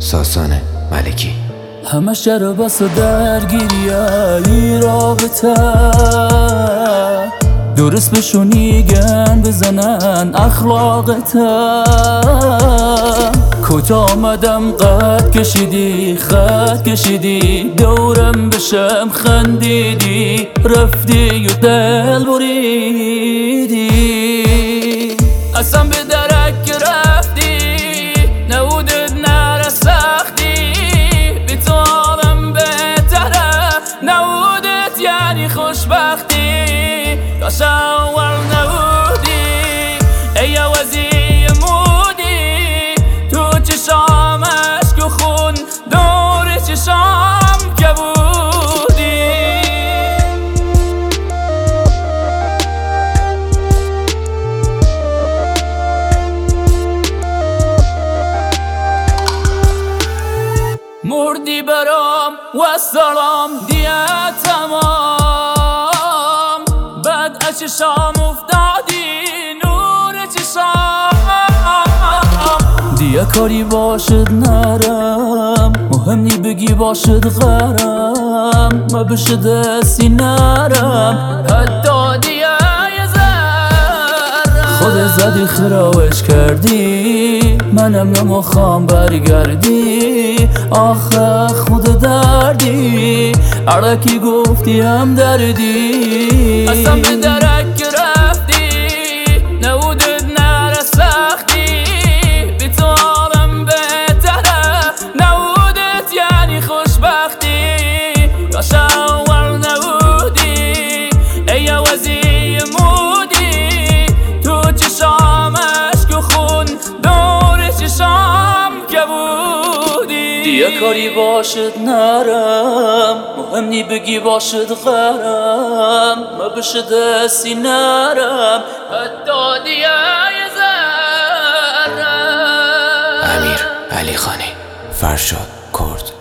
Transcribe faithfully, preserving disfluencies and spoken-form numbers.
ساسان ملکی. همش جر بس و درگیری ای رابطه، درست بشونیگن بزنن اخلاقته. کجا آمدم قد کشیدی خط کشیدی، دورم بشم خندیدی، رفتی و دل بریدی. اصلا به درک رفتی نودت نره سختی، بی تو آدم بهتره نودت یعنی خوشبختی. کاش اول نبودی ای عوضی مودی، تو چشام اشک و خون دور چشام که بودی. مردی برام و سلام دیگه تمام، بعد از چشام افتادی نور چشام. دیگه کاری باشد نرم، مهم نی بگی باشد غرم، ما بشه دستی نرم حتی دیگه یه ذره. خود زدی خراوش کردی، منم نمیخوام برگردی. آخه خود دردی عرکی گفتی هم دردی. اصلا به درک رفتی نودت نره سختی، بی تو آدم بهتره نودت یعنی خوشبختی. کاش اول نبودی ای عوضی مودی، تو چشام اشک و خون دور چشام که بودی. دیگه کاری باشد نرم، مهم نی بگی باشد غرم، ما بشه دستی نرم حتی دیگه یه ذره. امیر علی خانی، فرشاد کرد.